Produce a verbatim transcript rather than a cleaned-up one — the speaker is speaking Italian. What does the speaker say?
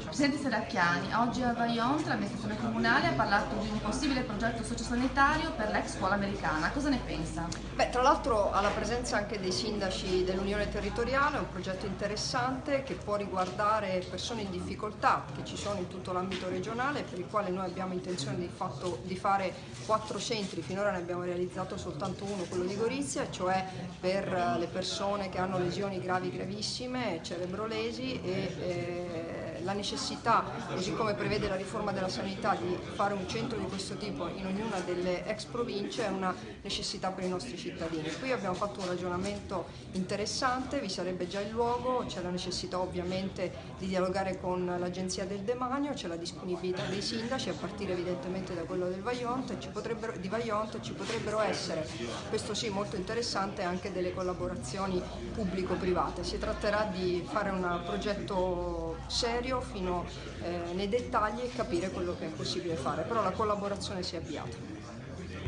Presidente Serracchiani, oggi a Vajont l'amministrazione comunale ha parlato di un possibile progetto sociosanitario per l'ex scuola americana. Cosa ne pensa? Beh, tra l'altro alla presenza anche dei sindaci dell'Unione Territoriale, è un progetto interessante che può riguardare persone in difficoltà che ci sono in tutto l'ambito regionale, per il quale noi abbiamo intenzione di, fatto, di fare quattro centri. Finora ne abbiamo realizzato soltanto uno, quello di Gorizia, cioè per le persone che hanno lesioni gravi gravissime, cerebrolesi e eh, la necessità, così come prevede la riforma della sanità, di fare un centro di questo tipo in ognuna delle ex province è una necessità per i nostri cittadini. Qui abbiamo fatto un ragionamento interessante, vi sarebbe già il luogo, c'è la necessità ovviamente di dialogare con l'Agenzia del Demanio, c'è la disponibilità dei sindaci a partire evidentemente da quello del Vajont, e ci potrebbero, di Vajont ci potrebbero essere, questo sì molto interessante, anche delle collaborazioni pubblico-private. Si tratterà di fare un progetto serio fino eh, nei dettagli e capire quello che è possibile fare, però la collaborazione si è avviata.